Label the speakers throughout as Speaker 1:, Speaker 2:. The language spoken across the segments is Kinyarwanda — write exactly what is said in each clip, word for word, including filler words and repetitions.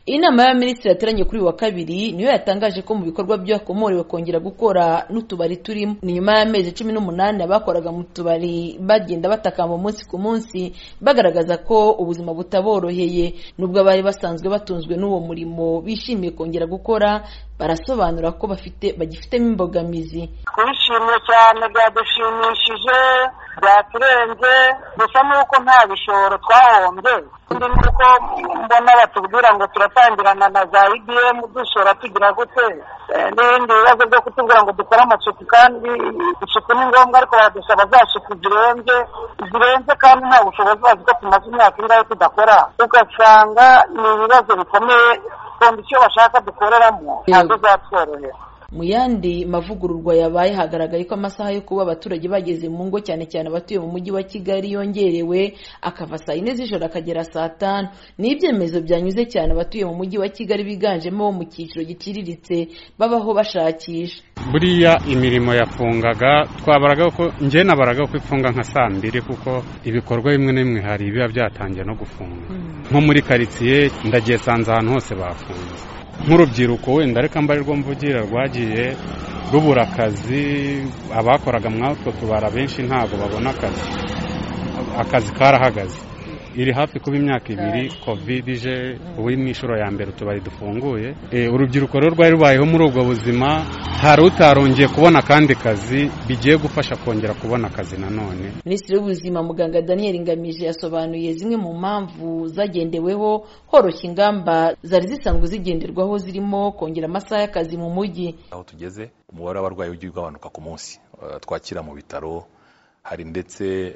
Speaker 1: Inama y'abaminisitiri yateranye kuri uyu wa kabiri niyo yatangaje ko mu bikorwa byakomorewe kongera gukora n'utubari turimo. Ni nyuma y'amezi cumi n'umunani abakoraga mu tubari bagenda batakamba umunsi ku munsi bagaragaza ko ubuzima butaboroheye. Nubwo abari basanzwe batunzwe n'uwo murimo bishimiye kongera gukora, barasobanura ko bafite bagifitemo imbogamizi.
Speaker 2: Twishimye cyane, byadushimishije, byaturenze, gusa nuko nta bishoro twahombye. Ndi nuko mbona batubwira ngo turatangirana na za I B M dushora tugira gute n'ibindi bibazo byo kutubwira ngo dukore amasuku, kandi isuku ni ngombwa, ariko badusaba za suku zirenze zirenze kandi nta bushobozi bazi ko tumaze imyaka ingahe tudakora, ugasanga ni ibibazo bikomeye. Kondisiyo bashaka dukoreramo ntabwo zatworohera.
Speaker 1: Mu yandi mavugururwa yabaye hagaragaye ko amasaha yo kuba abaturage bageze mu ngo cyane cyane abatuye mu mujyi wa Kigali yongerewe akava saa yine z'ijoro akagera saa tanu. Ni ibyemezo byanyuze cyane abatuye mu mujyi wa Kigali biganjemo mu cyiciro giciriritse babaho bashakisha.
Speaker 3: Buriya imirimo yafungaga twabaraga ko nje nabaraga ko ifunga nka saa mbiri, kuko ibikorwa bimwe n'imwe hari biba byatangiye no gufunga. Nko muri quartier ndagiye sanze ahantu hose bafunze. Nk'urubyiruko wenda reka mbarirwa mvugira rwagiye rubura akazi, abakoraga mwatwo tubara benshi ntago babona akazi, akazi karahagaze. Iri hafi kuba imyaka ibiri covid ije ubu imishuro ya mbere tubari dufunguye. E, urubyiruko rero rwari rubayeho muri ubwo buzima, hari utarongeye kubona kandi kazi bigiye gufasha kongera kubona akazi nanone.
Speaker 1: Minisitiri w'Ubuzima Muganga Daniel Ngamije yasobanuye zimwe mu mpamvu zagendeweho horoshya ingamba zari zisanzwe zigenderwaho zirimo kongera amasaha y'akazi mu mujyi.
Speaker 4: Aho tugeze umubare w'abarwayi ugiye ugabanuka ku munsi twakira mu bitaro, hari ndetse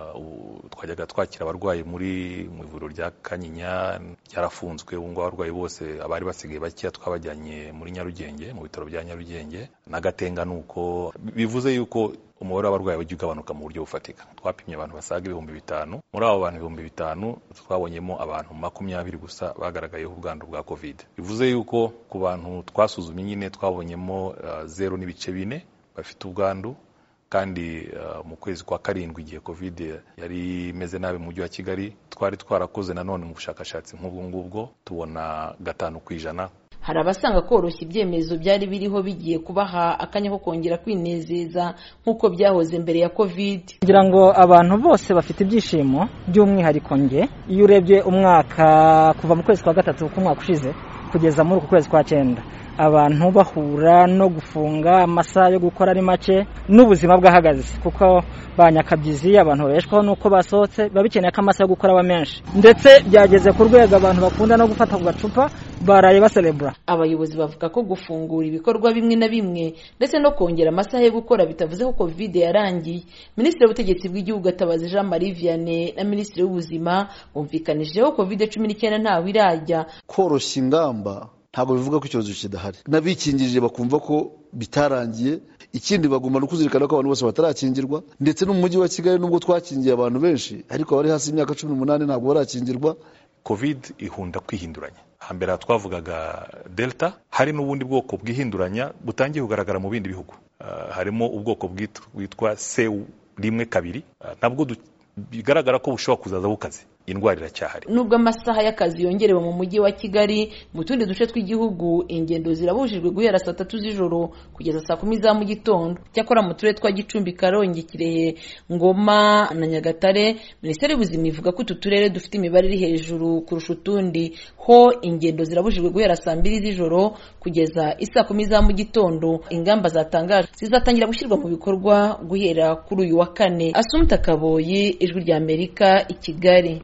Speaker 4: uh, twajyaga twakira abarwayi muri mu ivuriro rya Kanyinya ryarafunzwe. Ubu ngo abarwayi bose abari basigaye bakiya twabajyanye muri Nyarugenge, mu bitaro bya Nyarugenge na Gatenga. Nuko bivuze yuko umubare w'abarwayi ugiye ugabanuka mu buryo bufatika. Twapimye abantu basaga ibihumbi bitanu, muri abo bantu ibihumbi bitanu twabonyemo abantu makumyabiri gusa bagaragayeho ubwandu bwa covid. Bivuze yuko ku bantu twasuzumye nyine twabonyemo uh, zero n'ibice bine bafite ubwandu, kandi uh, mu kwezi kwa karindwi igihe covid yari imeze nabi mu mujyi wa Kigali twari twarakoze nanone mu bushakashatsi nk'ubwo ngubwo tubona gatanu kwijana.
Speaker 1: Hari abasanga koroshya ibyemezo byari biriho bigiye kubaha akanya ko kongera kwinezeza nk'uko byahoze mbere ya covid.
Speaker 5: Kugira ngo abantu bose bafite ibyishimo by'umwihariko nge, iyo urebye umwaka kuva mu kwezi kwa gatatu k'umwaka ushize kugeza muri uku kwezi kwa cyenda, abantu bahura no gufunga, amasaha yo gukora ari make, n'ubuzima bwahagaze kuko banyakabyizi abantu babeshwaho nuko basohotse babikeneye ko amasaha yo gukora aba menshi, ndetse byageze ku rwego abantu bakunda no gufata ku gacupa baraye baselebra.
Speaker 1: Abayobozi bavuga ko gufungura ibikorwa bimwe na bimwe ndetse no kongera amasaha yo gukora bitavuze ko covid yarangiye. Minisitiri w'Ubutegetsi bw'Igihugu Gatabazi Jean Marie Vianney na Minisitiri w'Ubuzima bumvikanijeho covid cumi n'icyenda ntawe irajya.
Speaker 6: Koroshya ingamba ntabwo bivuga ko icyorezo kidahari, n'abikingirije bakumva ko bitarangiye. Ikindi bagomba no kuzirikana ko abantu bose batarakingirwa, ndetse no mu mujyi wa Kigali nubwo twakingiye abantu benshi ariko bari hasi imyaka cumi n'umunani ntabwo barakingirwa.
Speaker 4: Covid ihunda kwihinduranya. Hambere twavugaga Delta, hari n'ubundi bwoko bwihinduranya butangiye kugaragara mu bindi bihugu. Uh, harimo ubwoko bwitwa C rimwe kabiri, uh, nabwo bigaragara ko bushobora kuzaza bukaze. Indwara iracyahari.
Speaker 1: Nubwo amasaha y'akazi yongerewe mu mujyi wa Kigali, mu tundi duce tw'igihugu ingendo zirabujijwe guhera saa tatu z'ijoro kugeza saa kumi za mu gitondo. Cyakora mu turere twa Gicumbi, Karongi, Kirehe, Ngoma na Nyagatare, Minisiteri y'Ubuzima ivuga ko utu turere dufite imibare iri hejuru kurusha utundi, ho ingendo zirabujijwe guhera saa mbiri z'ijoro kugeza isaa kumi za mu gitondo. Ingamba zatangaje zizatangira gushyirwa mu bikorwa guhera kuri uyu wa kane. Asumta Kaboyi, Ijwi ry'Amerika, i Kigali.